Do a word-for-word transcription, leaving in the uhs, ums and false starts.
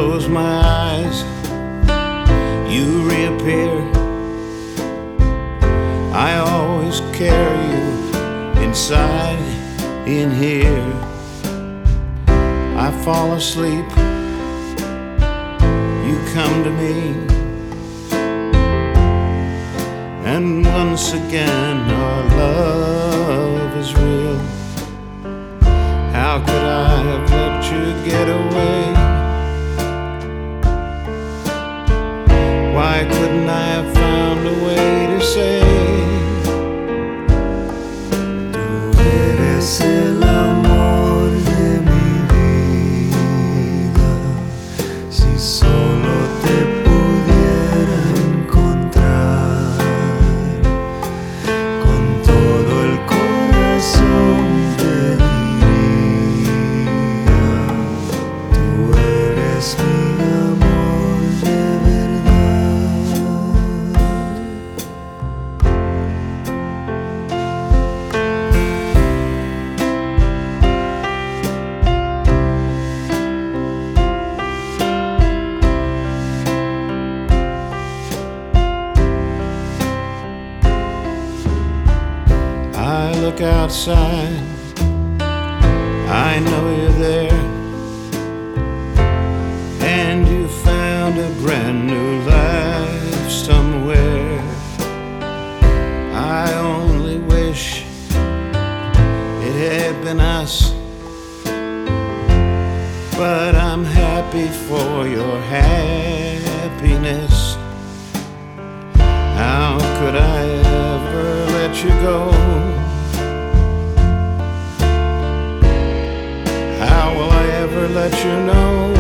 close my eyes, you reappear. I always carry you inside in here. I fall asleep, you come to me, and once again our love is real. How could I have let you get away? Why couldn't I have found a way to say, tú eres el amor de mi vida? Si solo te pudiera encontrar, con todo el corazón te diría, tú eres mi amor de verdad. I look outside, I know you're there, and you found a brand new life somewhere. I only wish it had been us, but I'm happy for your happiness. How could I ever let you go? How will I ever let you know